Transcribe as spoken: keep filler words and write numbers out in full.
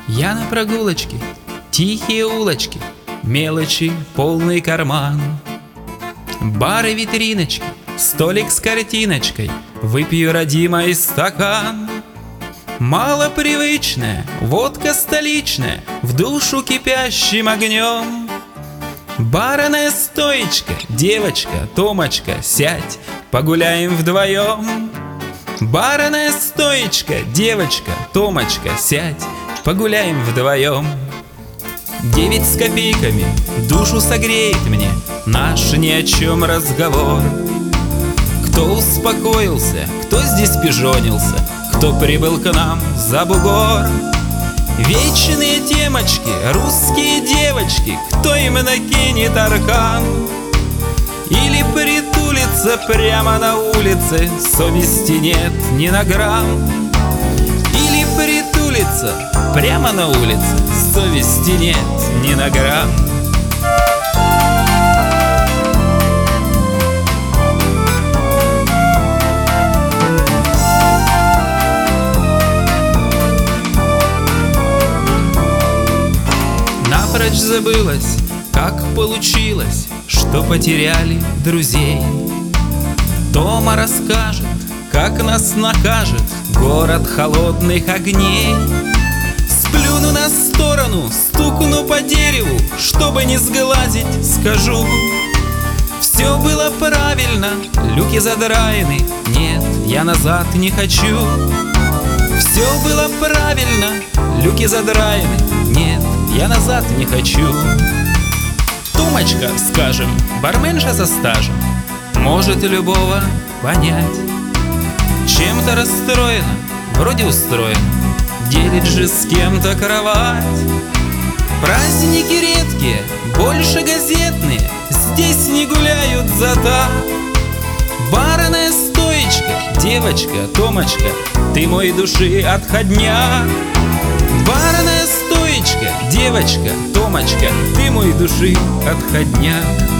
Я на прогулочке, тихие улочки, мелочи полный карман. Бары, витриночки, столик с картиночкой, выпью, родимый стакан. Малопривычная водка столичная, в душу кипящим огнем. Барная стоечка, девочка, Томочка, сядь, погуляем вдвоем. Барная стоечка, девочка, Томочка, сядь, погуляем вдвоем. Девять с копейками душу согреет мне наш ни о чем разговор. Кто успокоился, кто здесь пижонился, кто прибыл к нам за бугор. Вечные темочки, русские девочки, кто им накинет аркан? Или притулится прямо на улице, совести нет ни на грамм. Или притулится прямо на улице, совести нет ни на грамм. Напрочь забылось, как получилось, что потеряли друзей. Тома расскажет, как нас накажет город холодных огней. Сплюну на сторону, стукну по дереву, чтобы не сглазить, скажу: все было правильно, люки задраены, нет, я назад не хочу. Все было правильно, люки задраены, нет, я назад не хочу. Томочка, скажем, барменша со стажем, может любого понять. Чем-то расстроена, вроде устроена, делит же с кем-то кровать. Праздники редкие, больше газетные, здесь не гуляют за так. Барная стоечка, девочка, Томочка, ты мой души отходняк. Барная стоечка, девочка, Томочка, ты мой души отходняк.